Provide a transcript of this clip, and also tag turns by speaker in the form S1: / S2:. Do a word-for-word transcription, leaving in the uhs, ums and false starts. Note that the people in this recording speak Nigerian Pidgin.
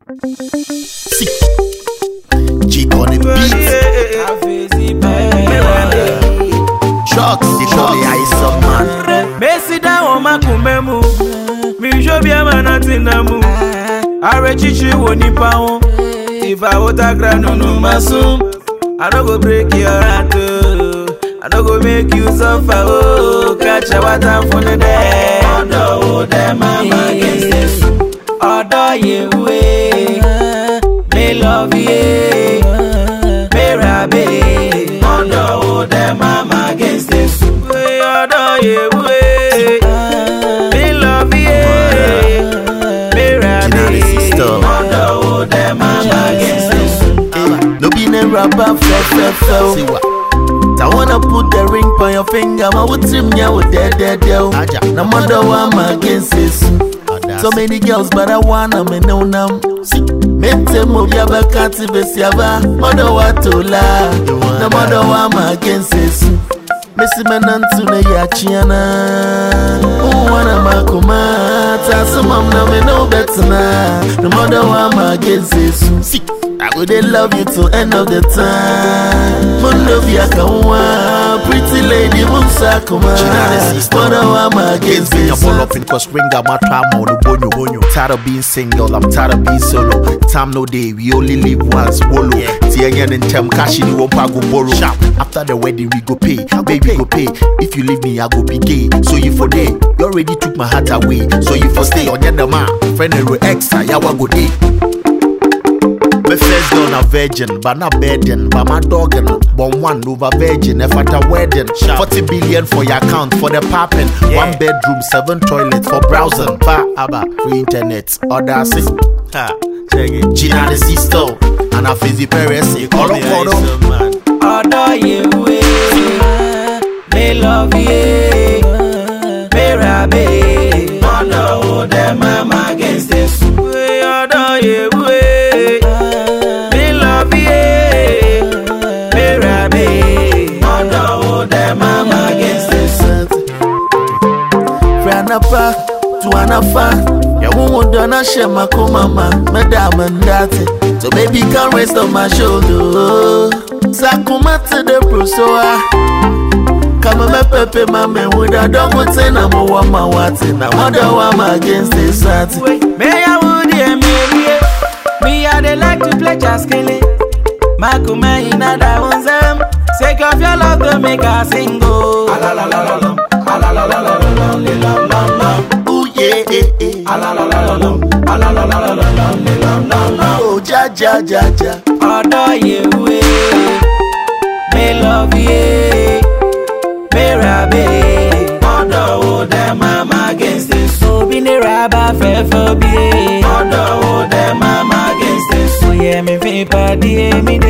S1: See, G on the beat. Shocks, they call me ice up man.
S2: Messi da o makumemu. Mi jo bi ama nothing na mu. Are chichi wo nipa won. If I water ground no masum, I no go break your heart. I no go make you suffer. Oh, catch a water for the day. Oh, them mama against this. Odo ye we, me love ye, me rabe. Odo them mama against this. Odo ye we, me love ye, me rabe. Odo them mama against this.
S1: No be no rapper, fe fe fe. I wanna put the ring on your finger, ma would trim ya with dead dead dead. No matter what I'm against this. So many girls, but I wanna me know now. See, mente mo ya ba kanti besiaba. Mother what to la. No matter what I'm against this. Messi menantu ne ya chiana. Oh, wanna makuma. Ta mam na me know better na. No matter what I'm against this. See, I would love you till end of the time. Mundo via kawa, pretty lady Musa Kuma. But I'm against this.
S3: Pull up in cause ring out my time on the bonyo bonyo. Tired of being single, I'm tired of being solo. Time no day, we only live once. Wolo. Tianyan and Tem cash in you won't go borrow. After the wedding we go pay, baby go pay. If you leave me, I go be gay. So you for day, you already took my heart away. So you for stay on your man, friend and extra, ya wa go day. My first girl a virgin, but not bedding. But my dog and born one over virgin. If at a wedding, forty billion for your account for the popping. Yeah. One bedroom, seven toilets for browsing. Pa aba free internet. Order six. Ha, check it. Gina the sister and a fizzy Perez. All of them.
S2: Order you me love ye, me rabe. Order them mama against this. Order you.
S1: Franapa to anafa, ya won't dona shema mama, madam and dati. So baby can rest on my shoulder. Sakuma to the prosoa. Come on, pepe mama, with a dog would say no more my wati. Now wonder why I'm against this sati.
S2: May I would hear me? Me, I they like to play jaskele. Makuma in other ones, um, sake of your love to make a single. La la la la la. La la la la la la la la la.
S1: Ooh yeah, eh eh.
S2: La la la la la la la la la la la la.
S1: Oh ja ja ja ja.
S2: Order you we, me love ye, me rabe. Order them mama against this. So be ne raba fe for be. Order them mama against this. So yeah me fe party me.